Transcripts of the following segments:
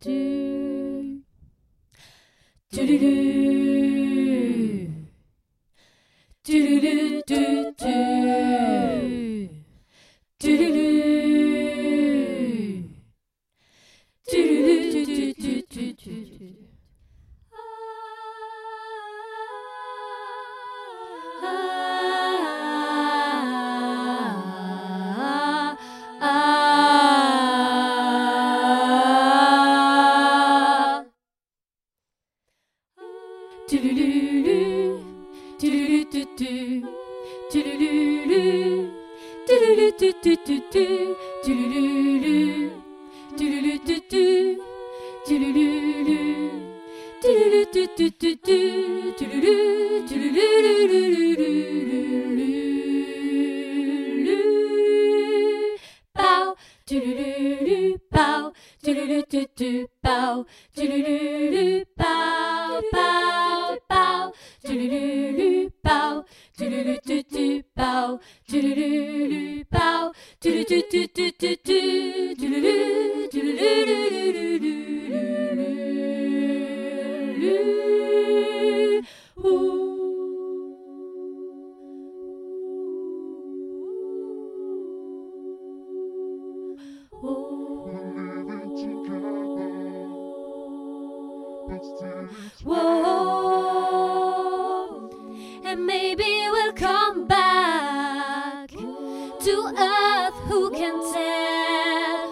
Whoa, and maybe we'll come back to earth, who can tell?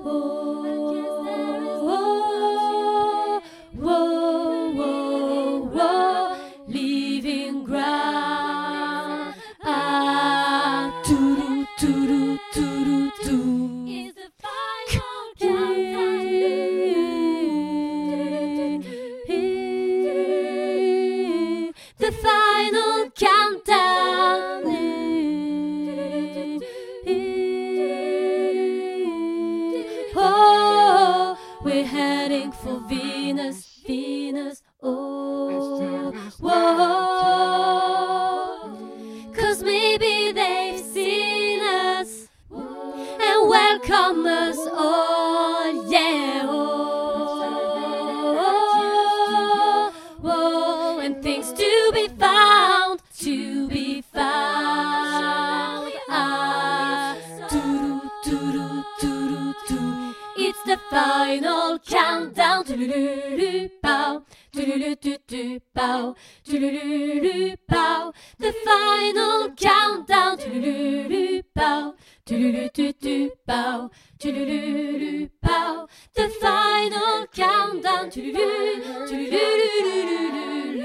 Whoa, whoa, whoa, whoa, leaving ground. Toodoo, toodoo, toodoo, toodoo. Is the final countdown. The final countdown. Oh, we're heading for Venus, Venus. Oh, whoa. 'Cause maybe they've seen us and welcome us all. Yeah. Oh, and things to be found, to be found. Toodoo, toodoo, toodoo, toodoo. It's the final countdown. Toodoo, pow, toodoo, toodoo, pow, toodoo, pow. The final countdown. Toodoo, pow, toodoo, toodoo, pow, toodoo, pow. The final countdown. Toodoo, toodoo.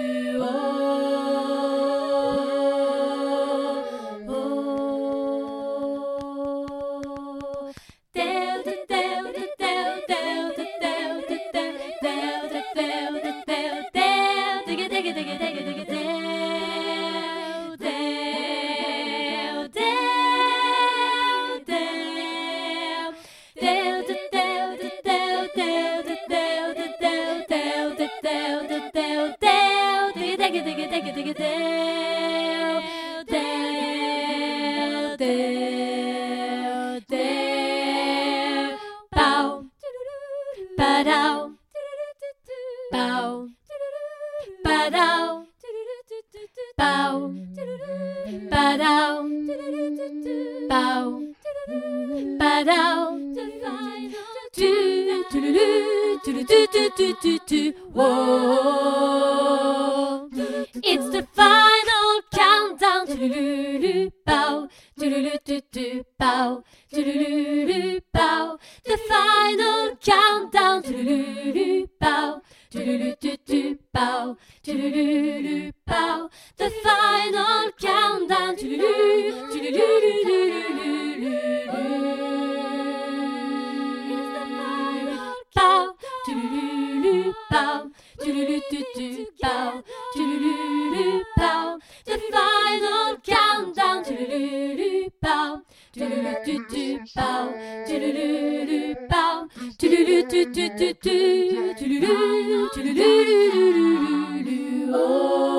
Whoa, it's the final countdown. Pow, pow, pow. The final countdown. Pow, pow, pow. The final countdown. Pow, pow, pow, pow. The final countdown. Pow, pow, pow, pow. Oh.